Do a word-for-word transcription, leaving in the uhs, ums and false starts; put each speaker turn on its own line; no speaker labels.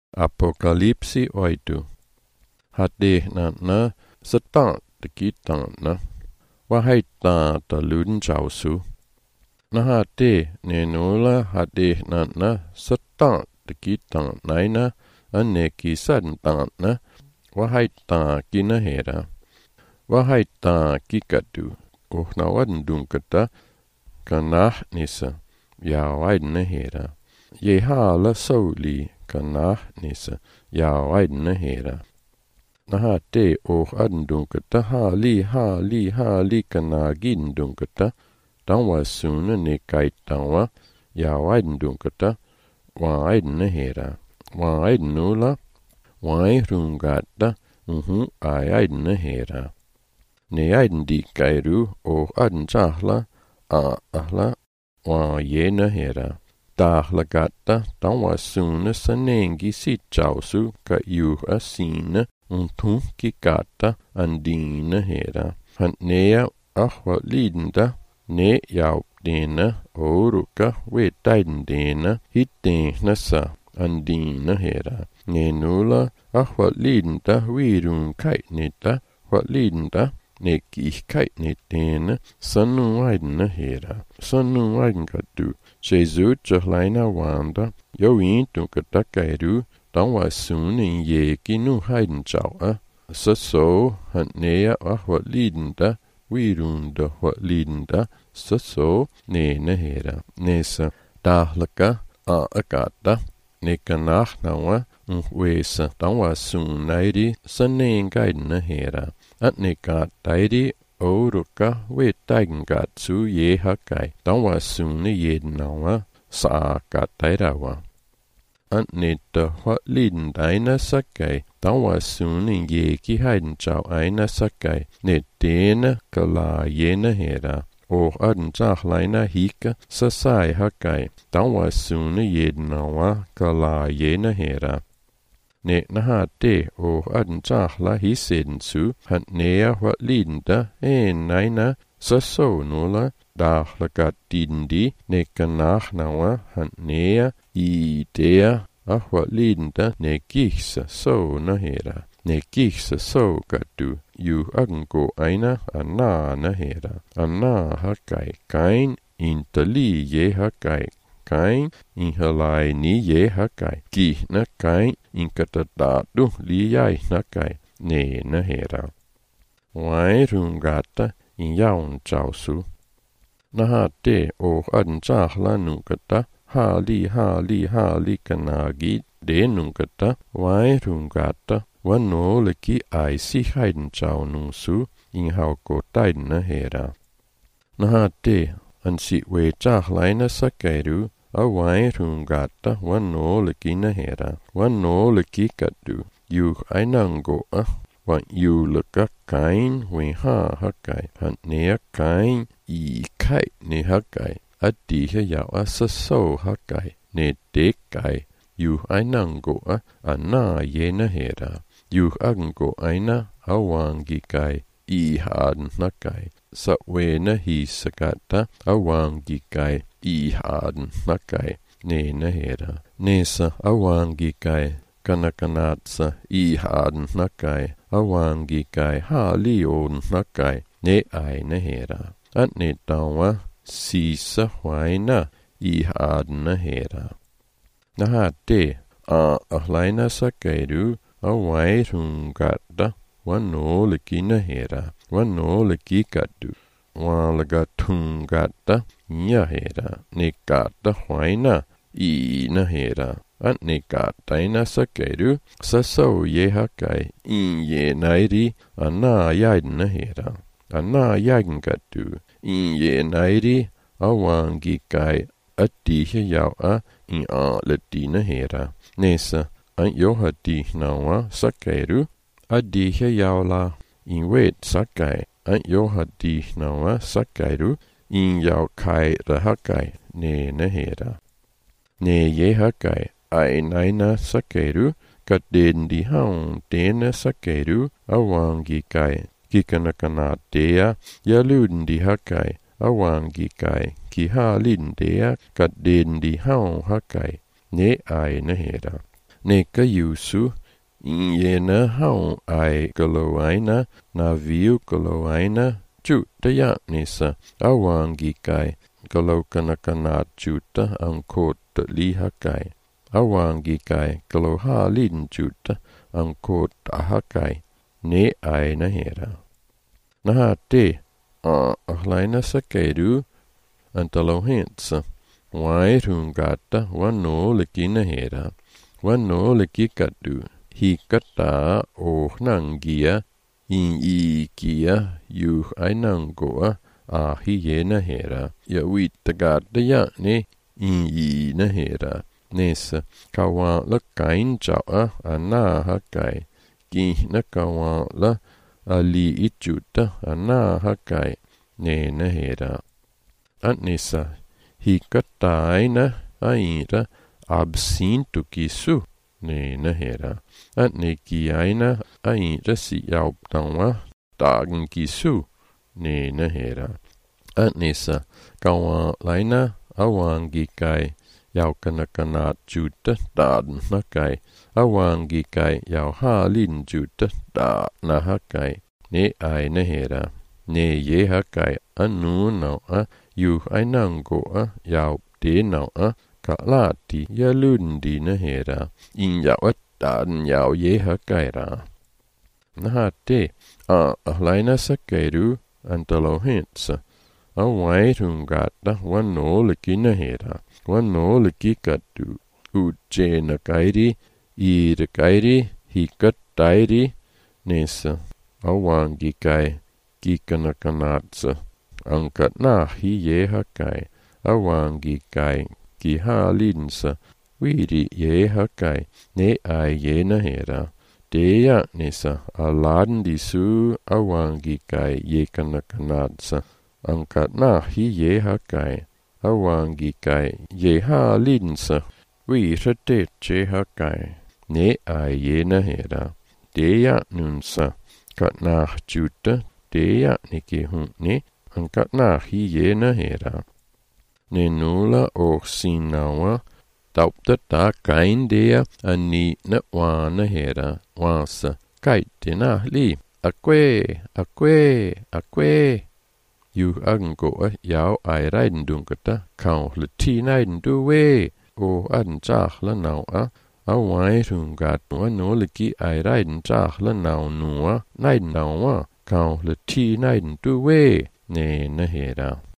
Apokalipsi oitu. Hade na na satan te kitan na. Wahaittaa ta luden jausu. Na hade ne nula hade na na satan te kitan naina anne ki sadan na. Wahaittaa kina hera. Wahaittaa kikatu. Ohna wadendunkata kanah nisa. Ja waidne hera. Je haala souli kanah nisa. Ja waidne hera. Naha te oh adendunkata haali haali haali kanagin dunkata. Tanwa suna ne kaitanwa. Ja waidendunkata. Waidne hera. Waidnula. Wairungata. Uhu aidne hera. Ne aiden di kairu o aden jahla a ahla wa yena hera. Tahla gata tanwa suna sanengi si jausu ka yu asina untu ki gata andina hera. Han nea ahwa lidenda ne jau dena oruka we taiden dena hitena sa andina hera. Ne nula ahwa lidenda wirun kaitnita wa lidenda ne kihkait ne tena sanu waidna hera. Sanu waidn katu. Jesu jahlaina wanda yo intu katakairu tanwa sunin ye kinu haidn jawa. Saso hanea ahwa lidenda wirunda wa lidenda saso ne na hera. Nesa tahlaka a akata ne kanach nawa unwesa tanwa sunairi sanengaidna hera. At ne gat daidi oruka we taigen gat su ye hakai. Tanwa suni ye nawa sa gat dairawa. At ne da wa liden daina sakai. Tanwa suni ye ki haiden jau aina sakai. Ne dena kala yena hera. O aden jahlaina hika sasai hakai. Tanwa suni ye nawa kala yena hera. Ne naha te o aden jahla hiseden su han nea wa lidenda e naina saso nula dahla gat dindi ne kanach nawa han nea i dea ahwa lidenda ne gihsa so na hera. Ne gihsa so gatu yu agengo aina anna na hera. Anna hakai kain intali ye hakai. Kain in halai ni ye hakai. Ki na kain in katadadu li yai nakai ne na hera. Wai rungata in yaun jausu. Naha te o aden jahla nungata hali hali hali kanagi de nungata wai rungata wano leki ai si haiden jau nungsu in hauko taiden na hera. Naha te ansi we jahlaina sakairu a wai rungata wano leki na hera. Wano leki katu yu ainango a wan yu leka kain we ha hakai han nea kain i kai ne hakai adi he yau a saso hakai ne dekai yu ainango a ana ye na hera. Yu agengo aina a wangi kai i haden nakai. Sa we na hi sakata a wangi kai i haden nakai ne na hera. Nesa a wangi kai kanakanatsa i haden nakai a wangi kai ha lion nakai ne ai na hera. At ne tawa sisa waina i haden na hera. Naha te a ahlaina sakairu a wai rungata wano leki na hera. Wano leki katu. Walaga tungata nya hera. Ne kata waina i na hera. At ne kata ina sakairu saso ye hakai in ye nairi ana yaiden na hera. Ana yaiden katu in ye nairi awangi kai ati he yau a in a leti na hera. Nesa an yohati nawa sakairu adi he yau la in wet sakai an yohati nawa sakairu in yau kai rahakai ne na hera. Ne ye hakai ai naina sakairu kat den di haun dena sakairu awangi kai kikanakana dea yaluden di hakai awangi kai ki halin dea kat den di haun hakai ne ai na hera. ne ka yusu yena hau ai koloaina na viu koloaina chutaya nisa awangi kai kalokana kanat chuta ankot lihakai awangi kai kaloha lin chuta ankot ahakai ne ai na hera na te a ahlaina sakeru antalohensa wai rungata wano lekina hera wano lekikatu hikata o nangia in i kia yu ainangoa a hiena hera ya witagata ya ne in i na hera nesa kawa la kain chawa ana hakai ki na kawa la ali ichuta ana hakai ne na hera anisa hikata aina aira absintu kisu ne na hera ane ki aina aira si yau tawa dagen kisu ne na hera anisa kawa laina awangi kai yau kana kana juta daden na kai awangi kai yau halin juta da na hakai ne ai na hera ne ye hakai anu na a yu ainango a yau de na a ka lati ya lundi na hera in yau at daden yau ye hakai ra na te a ahlaina sakeru antalohensa a wai rungata wano lekina hera wano lekikatu uche na kairi i de kairi hikat tairi nesa awangi kai kikana kanatsa angkat na hi ye hakai awangi kai ki halinsa wiri ye hakai ne ai ye na hera deya nesa alan disu awangi kai ye kana kanatsa angkat na hi ye hakai awangi kai ye halinsa wiri te che hakai ne ai ye na hera deya nunsa kat na juta deya niki hun ne angkat na hi ye na hera ne nula o sinawa taupta ta kain dea ani na wana hera wasa kaite na li akwe akwe akwe yu ango a yau ai raiden dunkata kau le ti naiden du we o an chach la nau a a wai rungat wa no le ki ai raiden chach la nau nuwa naiden nau wa kau le ti naiden du we ne na hera